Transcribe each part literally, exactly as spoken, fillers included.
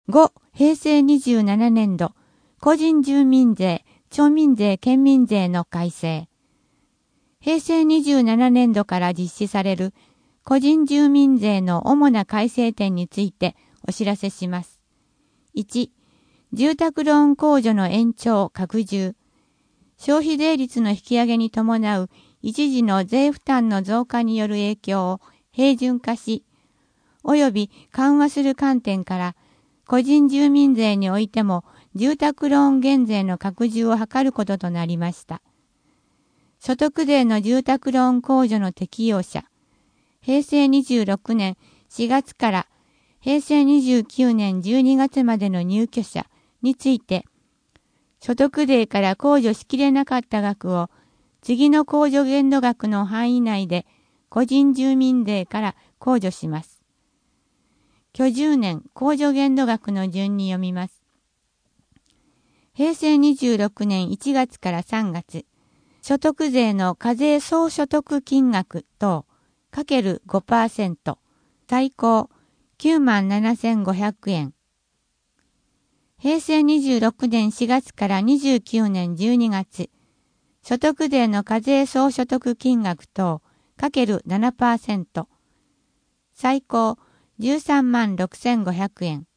ご、平成にじゅうななねんど、個人住民税、町民税、県民税の改正。平成にじゅうななねんどから実施される個人住民税の主な改正点についてお知らせします。いち、住宅ローン控除の延長、拡充。消費税率の引き上げに伴う一時の税負担の増加による影響を平準化し、及び緩和する観点から、個人住民税においても住宅ローン減税の拡充を図ることとなりました。所得税の住宅ローン控除の適用者、平成にじゅうろくねんしがつから平成にじゅうきゅうねんじゅうにがつまでの入居者について、所得税から控除しきれなかった額を次の控除限度額の範囲内で個人住民税から控除します。居住年控除限度額の順に読みます。平成にじゅうろくねんいちがつからさんがつ、所得税の課税総所得金額等かけるごパーセント、最高きゅうまんななせんごひゃくえん。平成にじゅうろくねんしがつからにじゅうきゅうねんじゅうにがつ、所得税の課税総所得金額等かけるななパーセント、最高じゅうさんまんろくせんごひゃくえん。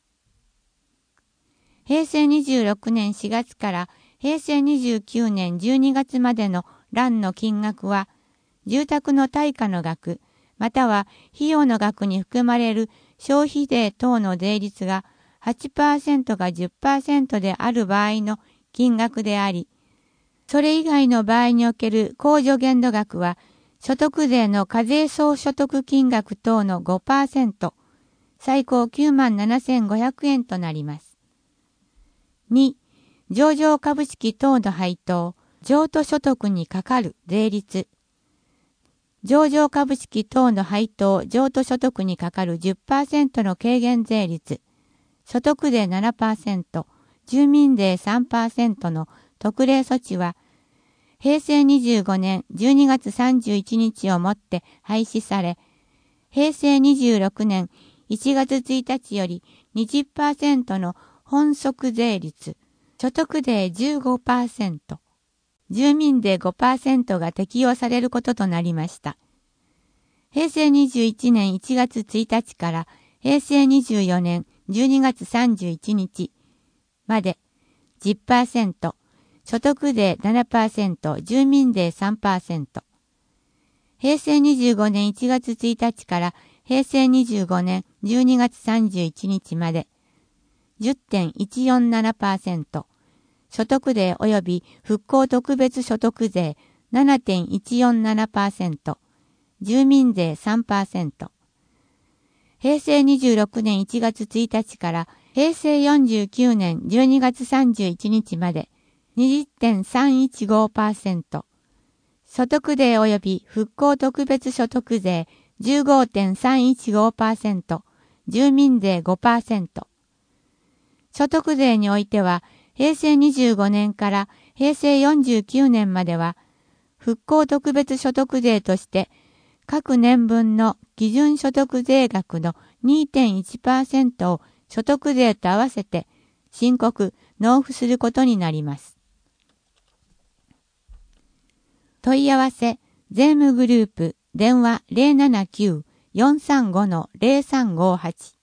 平成にじゅうろくねんしがつから平成にじゅうきゅうねんじゅうにがつまでの欄の金額は、住宅の対価の額、または費用の額に含まれる消費税等の税率が はちパーセント か じゅっパーセント である場合の金額であり、それ以外の場合における控除限度額は、所得税の課税総所得金額等の ごパーセント、最高きゅうまんななせんごひゃくえんとなります。に、上場株式等の配当、譲渡所得にかかる税率。上場株式等の配当、譲渡所得にかかる じゅっパーセント の軽減税率、所得税 ななパーセント、住民税 さんパーセント の特例措置は、平成にじゅうごねんじゅうにがつさんじゅういちにちをもって廃止され、平成にじゅうろくねんいちがつついたちより にじゅっパーセント の本則税率、所得税 じゅうごパーセント、住民税 ごパーセント が適用されることとなりました。平成にじゅういちねんいちがつついたちから平成にじゅうよねんじゅうにがつさんじゅういちにちまで じゅっパーセント、所得税 ななパーセント、住民税 さんパーセント。平成にじゅうごねんいちがつついたちから平成にじゅうごねんじゅうにがつさんじゅういちにちまで じゅってんいちよんななパーセント、所得税及び復興特別所得税 ななてんいちよんななパーセント、住民税 さんパーセント。平成にじゅうろくねんいちがつついたちから平成よんじゅうきゅうねんじゅうにがつさんじゅういちにちまで にじゅってんさんいちごパーセント、所得税及び復興特別所得税 じゅうごてんさんいちごパーセント、住民税 ごパーセント。所得税においては、平成にじゅうごねんから平成よんじゅうきゅうねんまでは、復興特別所得税として、各年分の基準所得税額の にてんいちパーセント を所得税と合わせて申告・納付することになります。問い合わせ、税務グループ、電話 ゼロななきゅう よんさんご ゼロさんごはち。